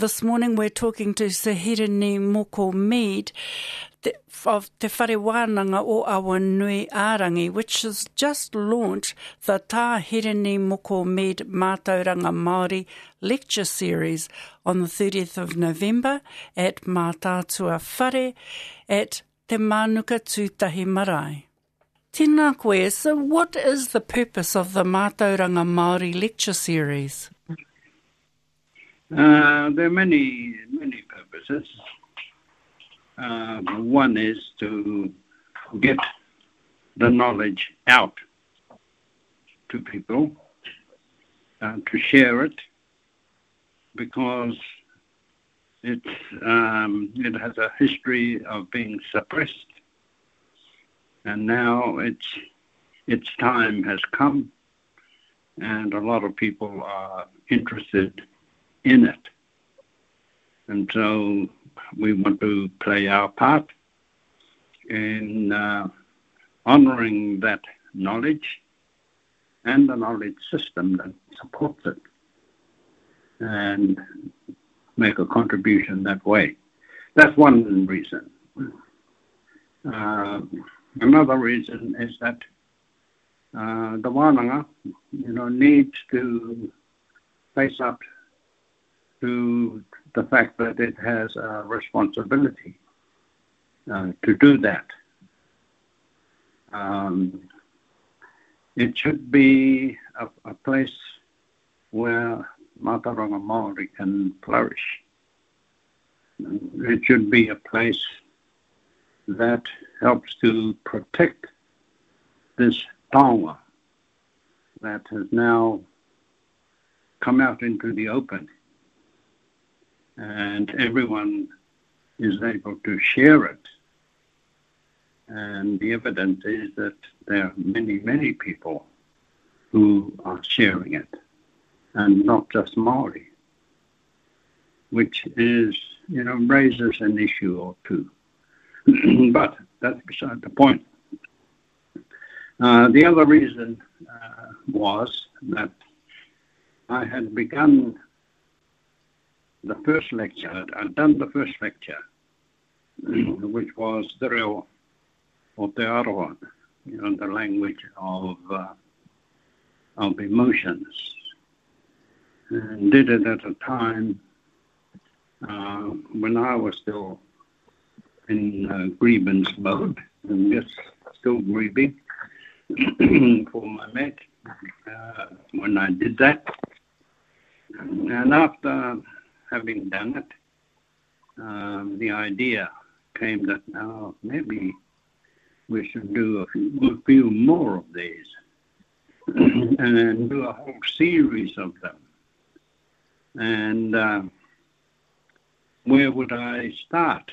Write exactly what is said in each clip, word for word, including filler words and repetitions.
This morning we're talking to Sir Hirini Moko Mead the, of Te Whare Wānanga o Awanui Ārangi, which has just launched the Tā Hirini Moko Mead Mātauranga Māori lecture series on the thirtieth of November at Mātātua Whare at Te Mānuka Tūtahi Marae. Tēnā koe, so what is the purpose of the Mātauranga Māori lecture series? Uh, there are many, many purposes. Uh, one is to get the knowledge out to people, uh, to share it, because it's, um, it has a history of being suppressed, and now it's, its time has come, and a lot of people are interested in it. And so we want to play our part in uh, honouring that knowledge and the knowledge system that supports it, and make a contribution that way. That's one reason. Uh, another reason is that uh, the wānanga, you know, needs to face up to the fact that it has a responsibility uh, to do that. Um, it should be a, a place where Mātauranga Māori can flourish. It should be a place that helps to protect this taonga that has now come out into the open, and everyone is able to share it. And the evidence is that there are many, many people who are sharing it, and not just Māori, which is, you know, raises an issue or two. But that's beside the point. Uh, the other reason uh, was that I had begun the first lecture, I'd done the first lecture, which was the reo o te aroa, you know, the language of uh, of emotions, and did it at a time uh, when I was still in uh, grievance mode, and just still grieving for my mate uh, when I did that. And after having done it, um, the idea came that now maybe we should do a few, a few more of these and then do a whole series of them. And uh, where would I start?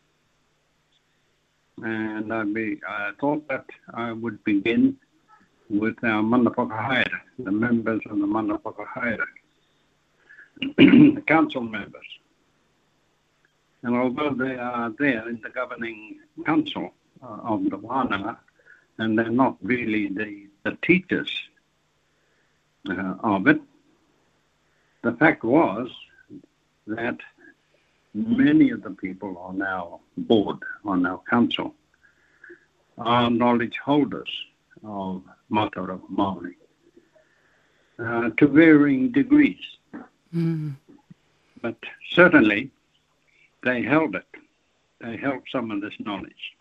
And I, be, I thought that I would begin with our mana whakahaere, the members of the mana whakahaere, the council members. And although they are there in the governing council uh, of the wānanga, and they're not really the, the teachers uh, of it, the fact was that many of the people on our board, on our council, are knowledge holders of Mātauranga Māori uh, to varying degrees. Mm. But certainly they held it. They held some of this knowledge.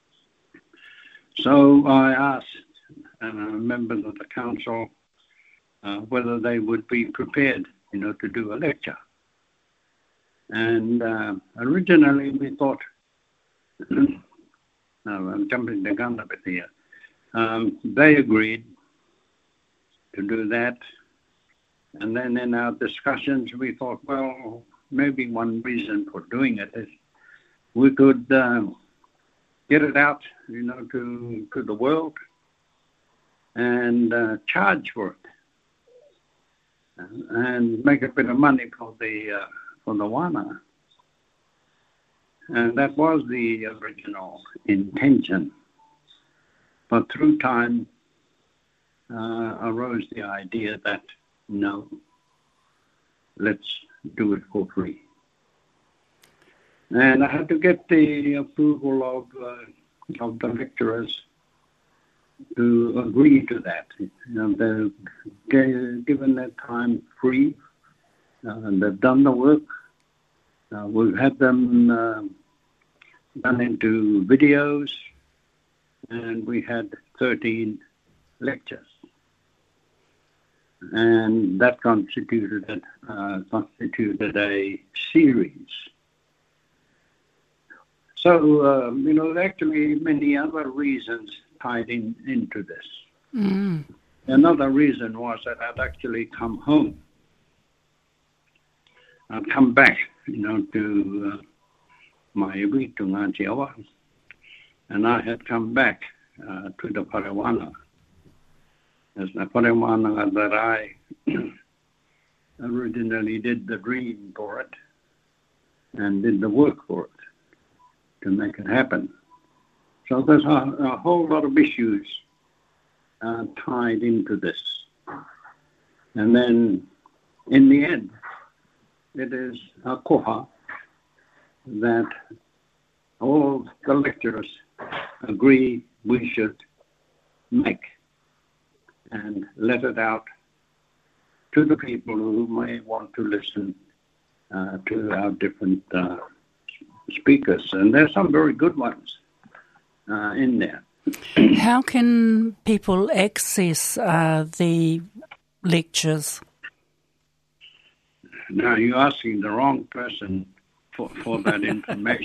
So I asked uh, members of the council uh, whether they would be prepared, you know, to do a lecture. And uh, originally we thought, no, I'm jumping the gun a bit here. Um, they agreed to do that. And then in our discussions, we thought, well, maybe one reason for doing it is we could uh, get it out, you know, to to the world and uh, charge for it and make a bit of money for the uh, for the wānanga. And that was the original intention. But through time uh, arose the idea that, no, let's do it for free. And I had to get the approval of, uh, of the lecturers to agree to that. You know, they're given their time free. Uh, they've done the work. Uh, we've had them uh, done into videos, and we had thirteen lectures. And that constituted, uh, constituted a series. So, uh, you know, there are actually many other reasons tied in into this. Mm. Another reason was that I'd actually come home. I'd come back, you know, to uh, my to Ngāti Awa, and I had come back uh, to the Parewana. As the Parewana that I originally did the dream for it and did the work for it to make it happen. So there's a, a whole lot of issues uh, tied into this. And then in the end, it is a koha that all the lecturers agree we should make and let it out to the people who may want to listen uh, to our different uh, speakers. And there's some very good ones uh, in there. How can people access uh, the lectures? Now, you're asking the wrong person for, for that information.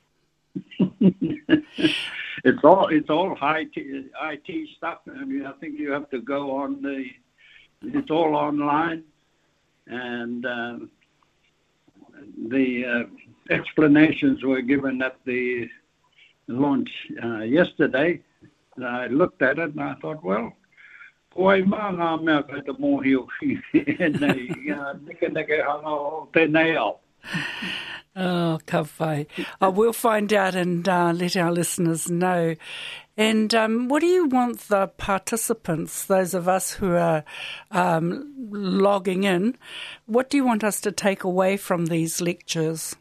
It's all it's all high t- I T stuff. I mean, I think you have to go on the. It's all online, and uh, the uh, explanations were given at the launch uh, yesterday. And I looked at it and I thought, well, koi ma ngā mea kai te mōhio ki nei neke neke hanga o tēnei au. Oh, ka whai. Oh, we'll find out and uh, let our listeners know. And um, what do you want the participants, those of us who are um, logging in, what do you want us to take away from these lectures?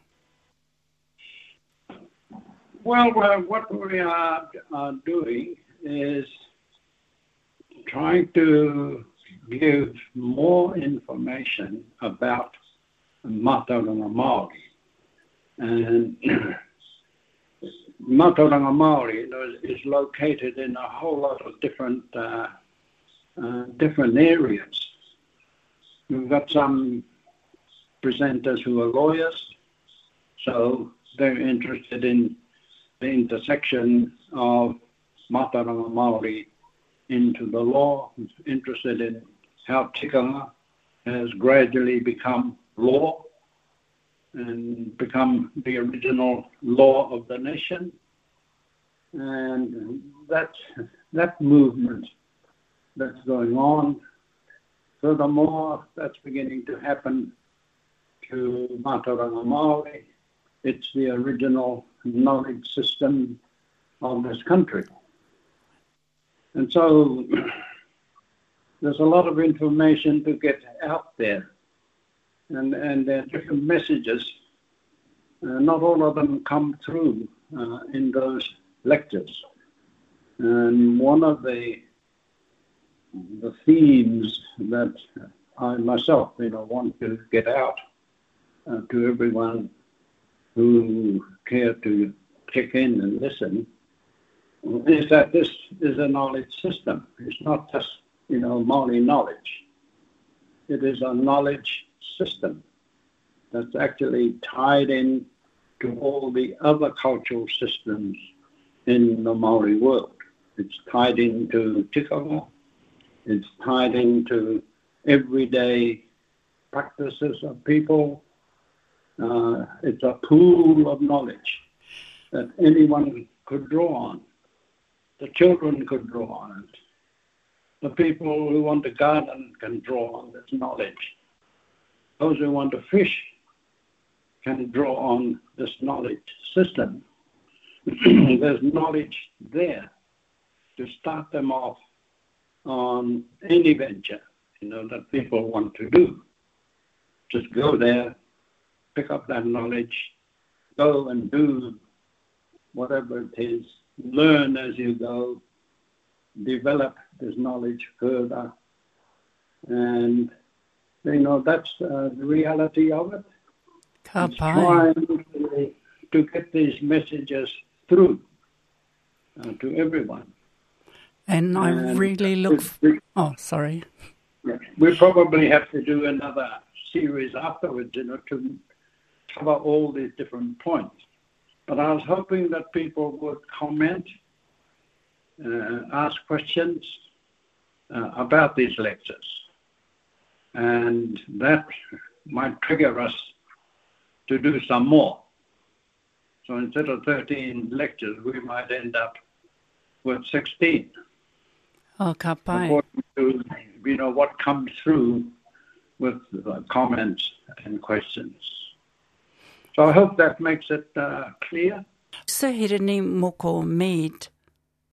Well, uh, what we are uh, doing is trying to give more information about Mātauranga Māori. And Mātauranga Māori, you know, is located in a whole lot of different uh, uh, different areas. We've got some presenters who are lawyers, so they're interested in the intersection of Mātauranga Māori into the law, interested in how tikanga has gradually become law and become the original law of the nation. And that's, that movement that's going on. Furthermore, that's beginning to happen to Mātauranga Māori. It's the original knowledge system of this country. And so there's a lot of information to get out there. And, and there are different messages. Uh, not all of them come through uh, in those lectures. And one of the the themes that I myself, you know, want to get out uh, to everyone who care to check in and listen is that this is a knowledge system. It's not just, you know, Māori knowledge. It is a knowledge system that's actually tied in to all the other cultural systems in the Māori world. It's tied into tikanga. It's tied into everyday practices of people. Uh, it's a pool of knowledge that anyone could draw on. The children could draw on it. The people who want to garden can draw on this knowledge. Those who want to fish can draw on this knowledge system. There's knowledge there to start them off on any venture, you know, that people want to do. Just go there, pick up that knowledge, go and do whatever it is, learn as you go, develop this knowledge further. And, you know, that's uh, the reality of it. It's trying to, to get these messages through uh, to everyone. And I and really look... F- we, oh, sorry. We probably have to do another series afterwards, you know, to cover all these different points. But I was hoping that people would comment, uh, ask questions uh, about these lectures. And that might trigger us to do some more. So instead of thirteen lectures, we might end up with sixteen. Oh, ka pai. According to, you know, what comes through with uh, comments and questions. So I hope that makes it uh, clear. Sir Hirini Moko Mead